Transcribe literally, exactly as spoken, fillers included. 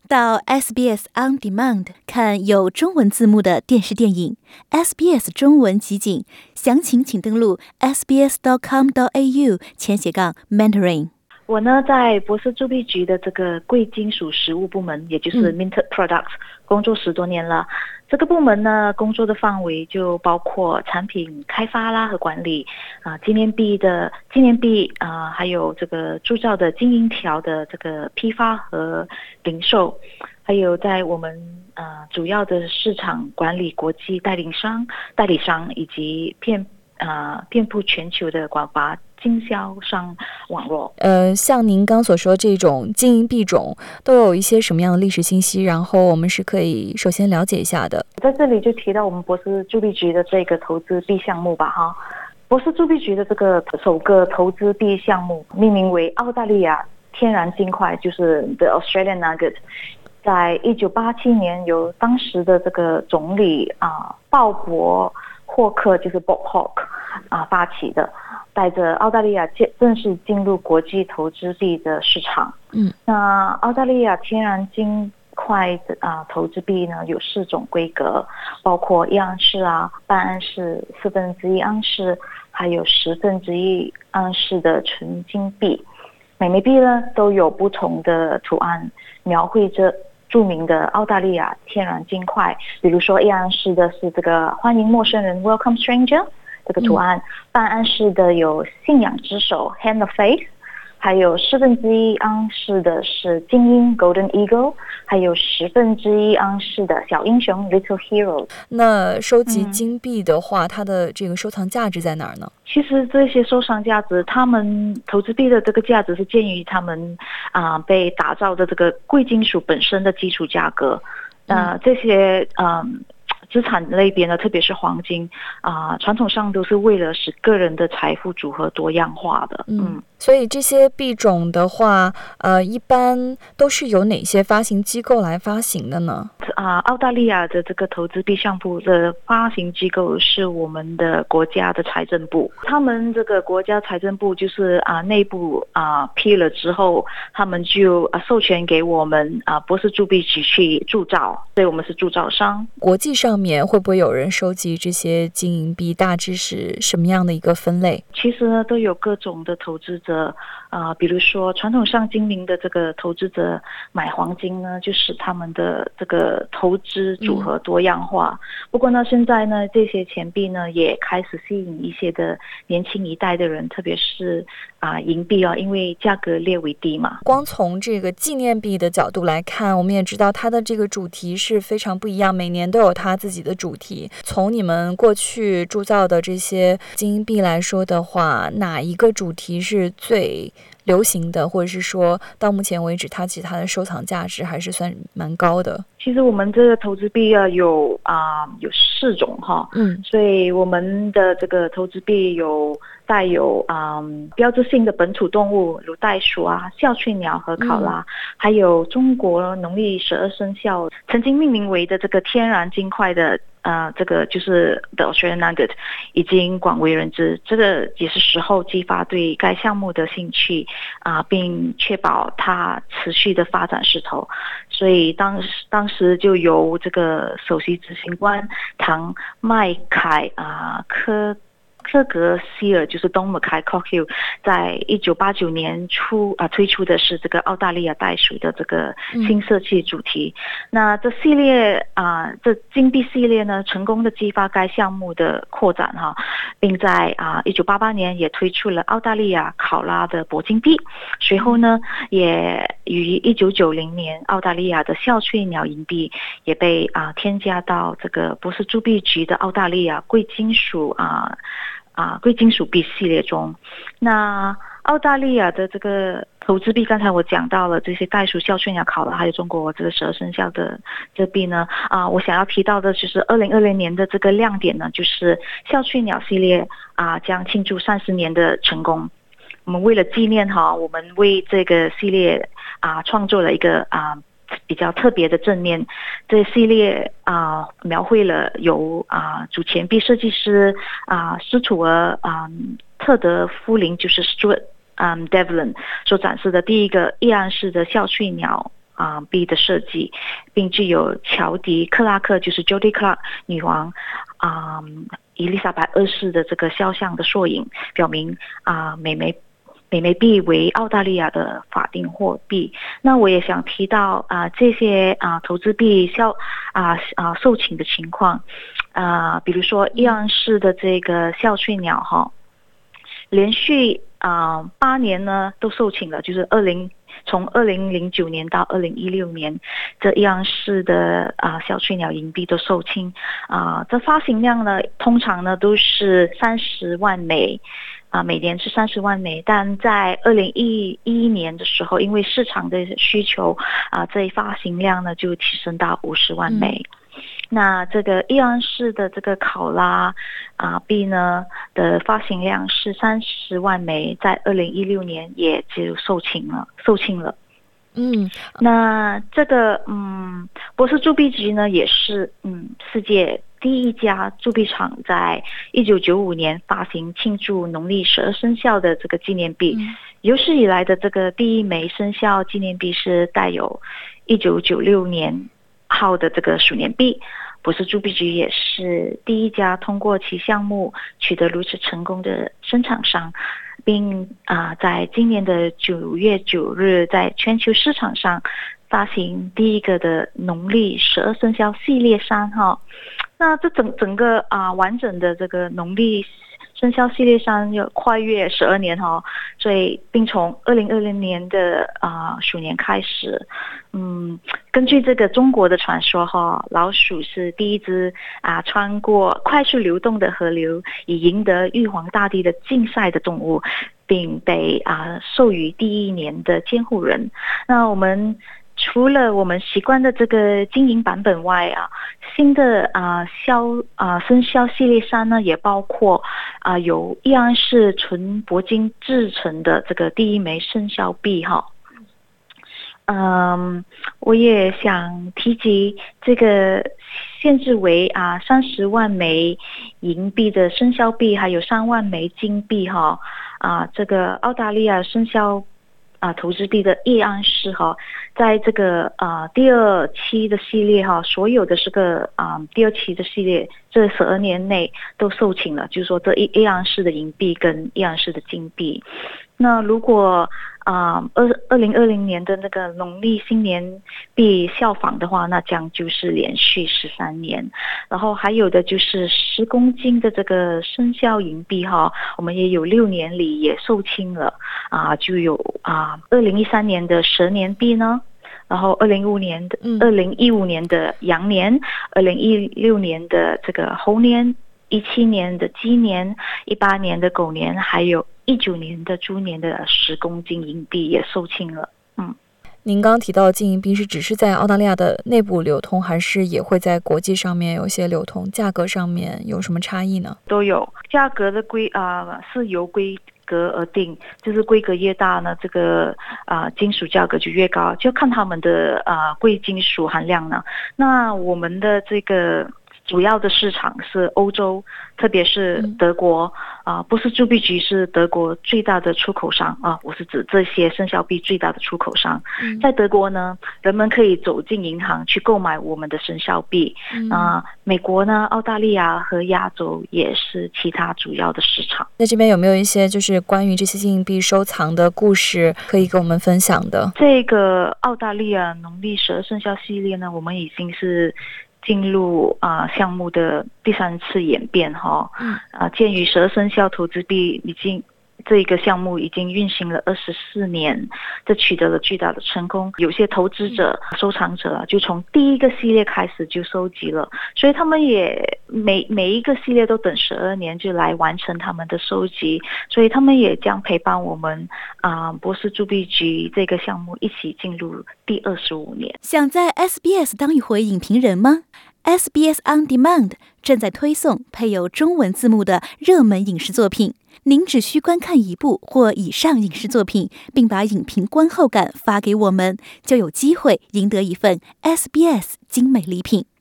到 S B S On Demand 看有中文字幕的电视电影 S B S 中文集锦，详情请登录 s b s dot com dot a u 前斜杠 mentoring。 我呢，在博士铸币局的这个贵金属实物部门，也就是 Minted Products、嗯、工作十多年了。这个部门呢，工作的范围就包括产品开发啦和管理，啊、呃，纪念币的纪念币啊、呃，还有这个铸造的金银条的这个批发和零售，还有在我们呃主要的市场管理国际代理商、代理商以及遍呃遍布全球的广发经销商网络。 呃，像您刚所说这种金银币种都有一些什么样的历史信息，然后我们是可以首先了解一下的。 在这里就提到我们博士铸币局的这个投资币项目吧哈。博士铸币局的这个首个投资币项目命名为澳大利亚天然金块，就是 The Australian Nugget， 在一九八七年由当时的这个总理啊鲍勃霍克，就是 Bob Hawke 啊发起的，带着澳大利亚正式进入国际投资币的市场。嗯，那澳大利亚天然金块的啊投资币呢有四种规格，包括一盎司啊、半盎司、四分之一盎司，还有十分之一盎司的纯金币。每枚币呢都有不同的图案，描绘着著名的澳大利亚天然金块。比如说一盎司的是这个欢迎陌生人 Welcome Stranger 这个图案，嗯、半盎司的有信仰之手 Hand of Faith， 还有四分之一盎司的是精英 Golden Eagle， 还有十分之一盎司的小英雄 Little Hero。 那收集金币的话、嗯、它的这个收藏价值在哪儿呢？ 其实这些收藏价值，他们投资币的这个价值是鉴于他们啊、呃、被打造的这个贵金属本身的基础价格。呃，这些嗯。呃资产类别呢，特别是黄金啊、呃，传统上都是为了使个人的财富组合多样化的。嗯， 嗯所以这些币种的话，呃，一般都是由哪些发行机构来发行的呢？ 啊、呃，澳大利亚的这个投资币项目的发行机构是我们的国家的财政部，他们这个国家财政部就是啊、呃、内部啊、呃、批了之后，他们就啊、呃、授权给我们啊、呃、博士铸币局去铸造，所以我们是铸造商。 国际上面会不会有人收集这些金银币？大致是什么样的一个分类？ 其实呢，都有各种的投资者啊、呃，比如说传统上精明的这个投资者买黄金呢，就使他们的这个投资组合多样化。嗯、不过呢，现在呢，这些钱币呢也开始吸引一些的年轻一代的人，特别是啊、呃、银币啊，因为价格略为低嘛。 光从这个纪念币的角度来看，我们也知道它的这个主题是非常不一样，每年都有它自己的主题。从你们过去铸造的这些金银币来说的话，哪一个主题是最流行的，或者是说到目前为止它其他的收藏价值还是算蛮高的？ 其实我们这个投资币啊有啊、呃、有四种哈，嗯，所以我们的这个投资币有带有啊、呃、标志性的本土动物，如袋鼠啊、笑翠鸟和考拉，嗯、还有中国农历十二生肖曾经命名为的这个天然金块的。呃，这个就是 The Australian Nugget 已经广为人知，这个也是时候激发对该项目的兴趣啊、呃，并确保它持续的发展势头。所以当时当时就由这个首席执行官唐麦凯啊、呃、科。克格希尔就是东麦凯 Cockhill 在一九八九年初啊、呃、推出的是这个澳大利亚袋鼠的这个新设计主题。嗯、那这系列啊、呃、这金币系列呢，成功的激发该项目的扩展哈，并在啊一九八八年也推出了澳大利亚考拉的铂金币。随后呢，也于一九九零年澳大利亚的笑翠鸟银币也被啊、呃、添加到这个博士铸币局的澳大利亚贵金属啊。呃啊，贵金属币系列中，那澳大利亚的这个投资币，刚才我讲到了这些袋鼠、笑翠鸟、考拉，还有中国这个十二生肖的这币呢，啊，我想要提到的就是二零二零年的这个亮点呢，就是笑翠鸟系列啊，将庆祝三十年的成功。我们为了纪念哈，我们为这个系列啊创作了一个啊。比较特别的正面，这系列啊、呃、描绘了由啊、呃、主钱币设计师啊、呃、斯图尔啊、呃、特德夫林就是 Stuart 嗯、呃、Devlin 所展示的第一个一盎司的笑翠鸟啊币的设计，并具有乔迪克拉克就是 Jody Clark 女王啊、嗯、伊丽莎白二世的这个肖像的缩影，表明啊美美美美币为澳大利亚的法定货币。那我也想提到啊、呃、这些啊、呃、投资币销啊啊售罄的情况啊、呃，比如说一盎司的这个笑翠鸟哈，连续啊八、呃、年呢都售罄了，就是二零从二零零九年到二零一六年，这一盎司的啊笑翠鸟银币都售罄啊、呃，这发行量呢通常呢都是三十万枚。啊，每年是三十万枚，但在二零一一年的时候，因为市场的需求，啊，这一发行量呢就提升到五十万枚。嗯、那这个一盎司的这个考拉啊币呢的发行量是三十万枚，在二零一六年也就售罄了，售罄了。嗯，那这个嗯，波斯铸币局呢也是嗯世界第一家铸币厂，在一九九五年发行庆祝农历十二生肖的这个纪念币，嗯、有史以来的这个第一枚生肖纪念币是带有一九九六年号的这个鼠年币。波斯铸币局也是第一家通过其项目取得如此成功的生产商，并啊、呃、在今年的九月九日在全球市场上发行第一个的农历十二生肖系列衫哈。那这整整个啊、呃、完整的这个农历生肖系列衫要跨越十二年哈，所以并从二零二零年的啊、呃、鼠年开始，嗯，根据这个中国的传说哈，老鼠是第一只啊、呃、穿过快速流动的河流以赢得玉皇大帝的竞赛的动物，并被啊、呃、授予第一年的监护人。那我们除了我们习惯的这个金银版本外啊，新的啊肖啊生肖系列衫呢，也包括啊由一盎司纯铂金制成的这个第一枚生肖币哈。嗯，我也想提及这个限制为啊三十万枚银币的生肖币，还有三万枚金币哈啊这个澳大利亚生肖啊投资币的一盎司哈。在这个啊第二期的系列哈，所有的这个啊第二期的系列，这十二年内都售罄了，就是说这一一盎司的银币跟一盎司的金币。那如果啊二二零二零年的那个农历新年币效仿的话，那将就是连续十三年。然后还有的就是十公斤的这个生肖银币哈，我们也有六年里也售罄了啊，就有啊二零一三年的蛇年币呢。然后二零一五年的二零一五年的羊年，二零一六年的这个猴年，一七年的鸡年，一八年的狗年，还有一九年的猪年的十公斤银币也售罄了。嗯， 您刚提到金银币是只是在澳大利亚的内部流通，还是也会在国际上面有些流通？价格上面有什么差异呢？ 都有，价格的规啊、呃、是由规格而定，就是规格越大呢，这个啊、呃、金属价格就越高，就看他们的啊、呃、贵金属含量呢。那我们的这个主要的市场是欧洲，特别是德国啊、嗯呃，波斯铸币局是德国最大的出口商啊，我是指这些生肖币最大的出口商。嗯、在德国呢，人们可以走进银行去购买我们的生肖币。嗯、呃，美国呢、澳大利亚和亚洲也是其他主要的市场。 在这边有没有一些就是关于这些金银币收藏的故事可以跟我们分享的？ 这个澳大利亚农历十二生肖系列呢，我们已经是进入啊、呃、项目的第三次演变哈，啊、呃，鉴于十二生肖投资币已经这个项目已经运行了二十四年，这取得了巨大的成功。有些投资者、收藏者就从第一个系列开始就收集了，所以他们也每每一个系列都等十二年就来完成他们的收集，所以他们也将陪伴我们啊、呃、波斯铸币局这个项目一起进入第二十五年。 想在 S B S 当一回影评人吗？ S B S On Demand 正在推送配有中文字幕的热门影视作品，您只需观看一部或以上影视作品，并把影评观后感发给我们，就有机会赢得一份 S B S 精美礼品。